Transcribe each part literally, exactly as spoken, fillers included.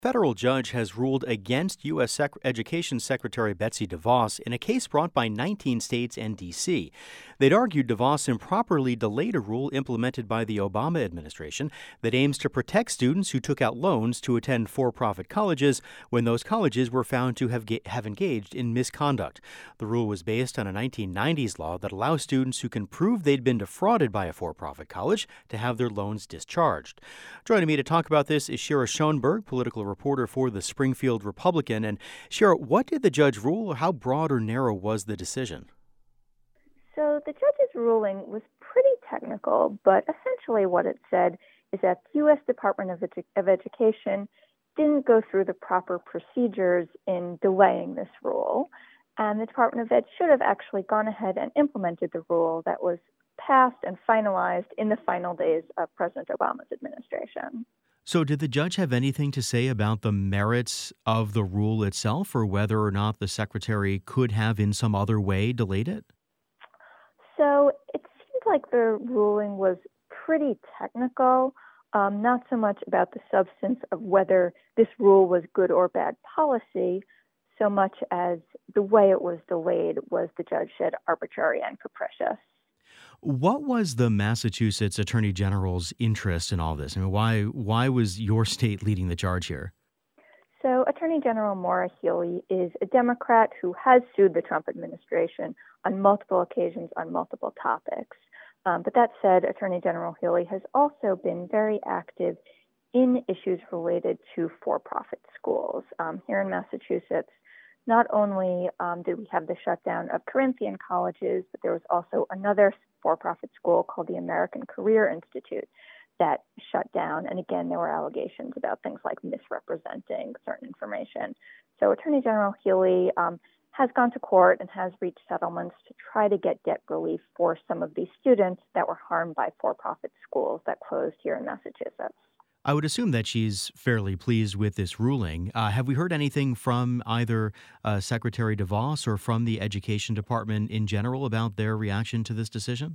Federal judge has ruled against U S. Sec- Education Secretary Betsy DeVos in a case brought by nineteen states and D C. They'd argued DeVos improperly delayed a rule implemented by the Obama administration that aims to protect students who took out loans to attend for-profit colleges when those colleges were found to have, ga- have engaged in misconduct. The rule was based on a nineteen nineties law that allows students who can prove they'd been defrauded by a for-profit college to have their loans discharged. Joining me to talk about this is Shira Schoenberg, political reporter for the Springfield Republican. And Shira, what did the judge rule, or how broad or narrow was the decision? So the judge's ruling was pretty technical, but essentially what it said is that the U S. Department of, Edu- of Education didn't go through the proper procedures in delaying this rule, and the Department of Ed should have actually gone ahead and implemented the rule that was passed and finalized in the final days of President Obama's administration. So did the judge have anything to say about the merits of the rule itself, or whether or not the secretary could have in some other way delayed it? So it seemed like the ruling was pretty technical, um, not so much about the substance of whether this rule was good or bad policy, so much as the way it was delayed was, the judge said, arbitrary and capricious. What was the Massachusetts Attorney General's interest in all this? I mean, why why was your state leading the charge here? So Attorney General Maura Healey is a Democrat who has sued the Trump administration on multiple occasions on multiple topics. Um, but that said, Attorney General Healey has also been very active in issues related to for-profit schools. Um, here in Massachusetts, not only um, did we have the shutdown of Corinthian colleges, but there was also another for-profit school called the American Career Institute that shut down. And again, there were allegations about things like misrepresenting certain information. So Attorney General Healey um, has gone to court and has reached settlements to try to get debt relief for some of these students that were harmed by for-profit schools that closed here in Massachusetts. I would assume that she's fairly pleased with this ruling. Uh, have we heard anything from either uh, Secretary DeVos or from the Education Department in general about their reaction to this decision?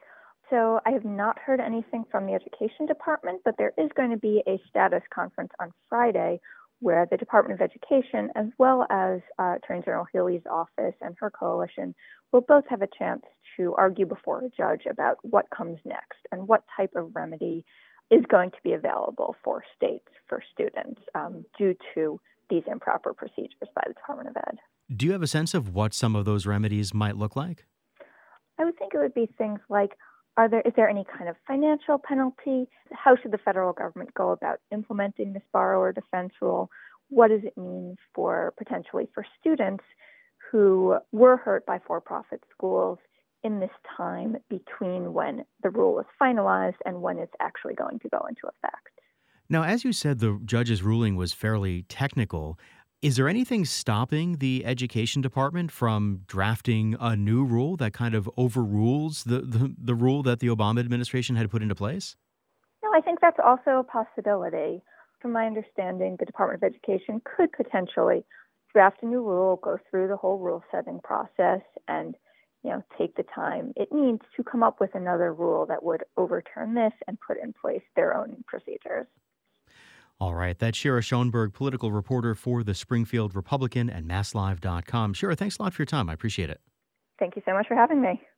So I have not heard anything from the Education Department, but there is going to be a status conference on Friday where the Department of Education, as well as uh, Attorney General Healey's office and her coalition, will both have a chance to argue before a judge about what comes next and what type of remedy is going to be available for states, for students, um, due to these improper procedures by the Department of Ed. Do you have a sense of what some of those remedies might look like? I would think it would be things like, are there is there any kind of financial penalty? How should the federal government go about implementing this borrower defense rule? What does it mean for potentially for students who were hurt by for-profit schools in this time between when the rule is finalized and when it's actually going to go into effect? Now, as you said, the judge's ruling was fairly technical. Is there anything stopping the Education Department from drafting a new rule that kind of overrules the, the, the rule that the Obama administration had put into place? No, I think that's also a possibility. From my understanding, the Department of Education could potentially draft a new rule, go through the whole rule-setting process, and you know, take the time it needs to come up with another rule that would overturn this and put in place their own procedures. All right. That's Shira Schoenberg, political reporter for the Springfield Republican and Mass Live dot com. Shira, thanks a lot for your time. I appreciate it. Thank you so much for having me.